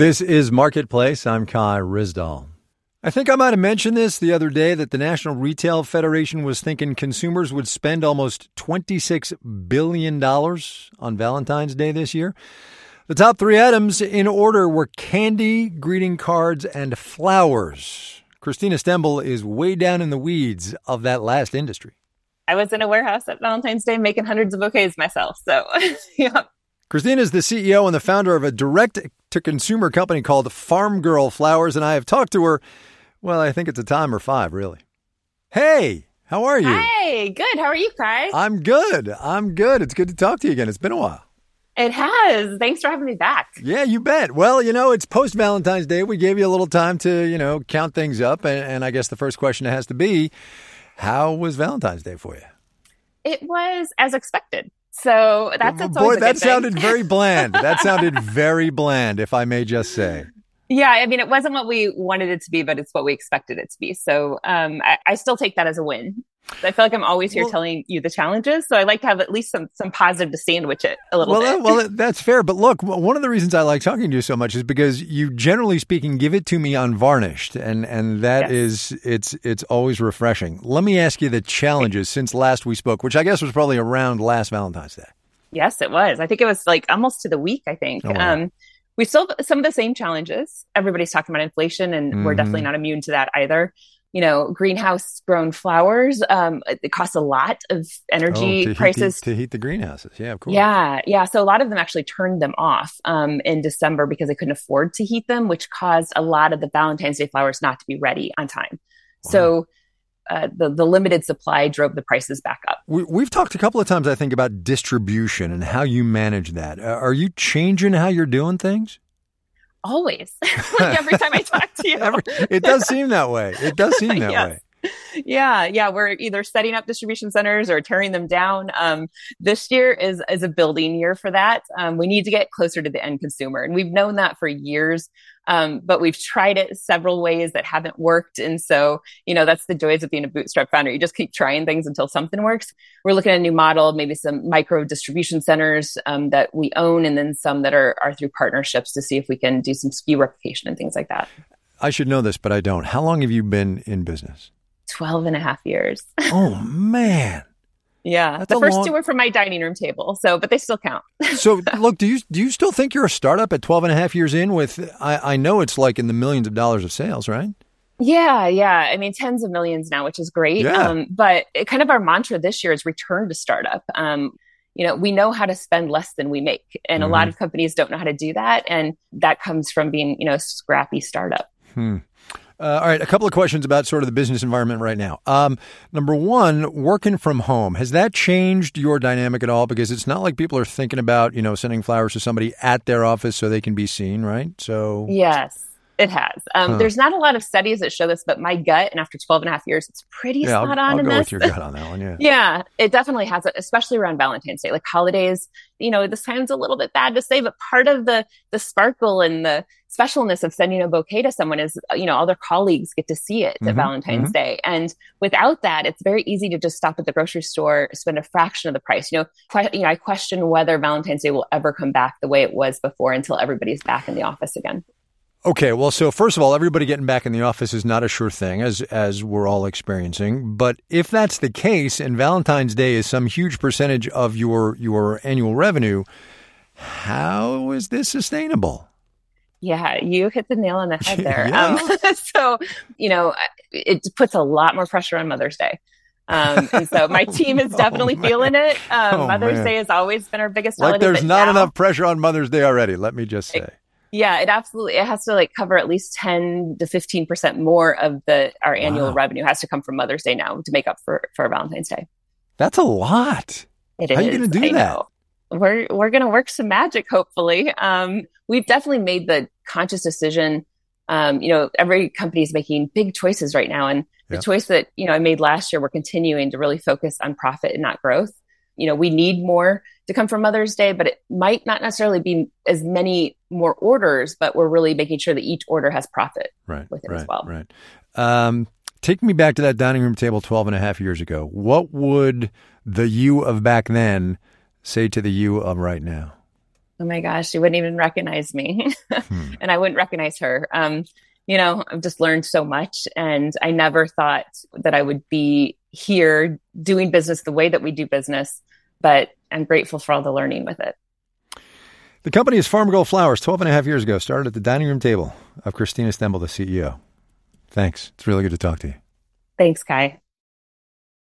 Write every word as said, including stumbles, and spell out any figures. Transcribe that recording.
This is Marketplace. I'm Kai Ryssdal. I think I might have mentioned this the other day that the National Retail Federation was thinking consumers would spend almost twenty-six billion dollars on Valentine's Day this year. The top three items in order were candy, greeting cards, and flowers. Christina Stembel is way down in the weeds of that last industry. I was in a warehouse at Valentine's Day making hundreds of bouquets myself. So, yeah. Christina is the C E O and the founder of a direct-to-consumer company called Farm Girl Flowers, and I have talked to her, well, I think it's a time or five, really. Hey, how are you? Hi, good. How are you, Kai? I'm good. I'm good. It's good to talk to you again. It's been a while. It has. Thanks for having me back. Yeah, you bet. Well, you know, it's post-Valentine's Day. We gave you a little time to, you know, count things up, and, and I guess the first question has to be, how was Valentine's Day for you? It was as expected. So that's, that's Boy, always a that good sounded thing. very bland. That sounded very bland, if I may just say. Yeah, I mean, it wasn't what we wanted it to be, but it's what we expected it to be. So um, I, I still take that as a win. I feel like I'm always here well, telling you the challenges. So I like to have at least some some positive to sandwich it a little well, bit. Uh, well, that's fair. But look, one of the reasons I like talking to you so much is because you, generally speaking, give it to me unvarnished. And, and that yes. is, it's it's always refreshing. Let me ask you the challenges since last we spoke, which I guess was probably around last Valentine's Day. Yes, it was. I think it was like almost to the week, I think. Oh, wow. um, we still have some of the same challenges. Everybody's talking about inflation, and mm-hmm. we're definitely not immune to that either. You know, greenhouse grown flowers, um, it costs a lot of energy oh, to prices. Heat the, to heat the greenhouses. Yeah, of course. Yeah. Yeah. So a lot of them actually turned them off um, in December because they couldn't afford to heat them, which caused a lot of the Valentine's Day flowers not to be ready on time. Wow. So uh, the, the limited supply drove the prices back up. We, we've talked a couple of times, I think, about distribution and how you manage that. Uh, are you changing how you're doing things? Always. Like every time I talk to you. every, it does seem that way. It does seem that yes. way. Yeah. Yeah. We're either setting up distribution centers or tearing them down. Um, this year is, is a building year for that. Um, we need to get closer to the end consumer. And we've known that for years. Um, but we've tried it several ways that haven't worked. And so, you know, that's the joys of being a bootstrap founder. You just keep trying things until something works. We're looking at a new model, maybe some micro distribution centers um, that we own, and then some that are, are through partnerships to see if we can do some S K U replication and things like that. I should know this, but I don't. How long have you been in business? twelve and a half years. Oh, man. Yeah. That's the first long... two were from my dining room table. So, but they still count. So look, do you, do you still think you're a startup at twelve and a half years in with, I, I know it's like in the millions of dollars of sales, right? Yeah. Yeah. I mean, tens of millions now, which is great. Yeah. Um, but it, kind of our mantra this year is return to startup. Um, you know, we know how to spend less than we make. And mm-hmm. a lot of companies don't know how to do that. And that comes from being, you know, a scrappy startup. Hmm. Uh, all right, a couple of questions about sort of the business environment right now. Um, number one, working from home. Has that changed your dynamic at all? Because it's not like people are thinking about, you know, sending flowers to somebody at their office so they can be seen, right? So yes, it has. Um, huh. There's not a lot of studies that show this, but my gut, and after twelve and a half years, it's pretty yeah, spot I'll, on I'll in go this. with your gut on that one, yeah. Yeah, it definitely has it, especially around Valentine's Day. Like holidays, you know, this sounds a little bit bad to say, but part of the the sparkle and the specialness of sending a bouquet to someone is, you know, all their colleagues get to see it mm-hmm, at Valentine's mm-hmm. Day. And without that, it's very easy to just stop at the grocery store, spend a fraction of the price. You know, que- you know, I question whether Valentine's Day will ever come back the way it was before until everybody's back in the office again. Okay, well, so first of all, everybody getting back in the office is not a sure thing, as as we're all experiencing. But if that's the case, and Valentine's Day is some huge percentage of your your annual revenue, how is this sustainable? Yeah, you hit the nail on the head there. Yeah. Um, so, you know, it puts a lot more pressure on Mother's Day. Um, and so my team is definitely oh, feeling it. Um, oh, Mother's man. Day has always been our biggest like holiday. There's not now, enough pressure on Mother's Day already, let me just say. It, yeah, it absolutely, it has to like cover at least ten to fifteen percent more of the, our annual wow. revenue has to come from Mother's Day now to make up for, for Valentine's Day. That's a lot. It How is. are you going to do I that? Know. We're, we're going to work some magic, hopefully. Um, we've definitely made the conscious decision. Um, you know, every company is making big choices right now. And the yep. choice that, you know, I made last year, we're continuing to really focus on profit and not growth. You know, we need more to come from Mother's Day, but it might not necessarily be as many more orders, but we're really making sure that each order has profit right, with it right, as well. Right. Um, take me back to that dining room table twelve and a half years ago. What would the you of back then say to the you of right now? Oh my gosh, she wouldn't even recognize me. Hmm. And I wouldn't recognize her. Um, you know, I've just learned so much. And I never thought that I would be here doing business the way that we do business, but I'm grateful for all the learning with it. The company is Farm Girl Flowers. twelve and a half years ago, started at the dining room table of Christina Stembel, the C E O. Thanks. It's really good to talk to you. Thanks, Kai.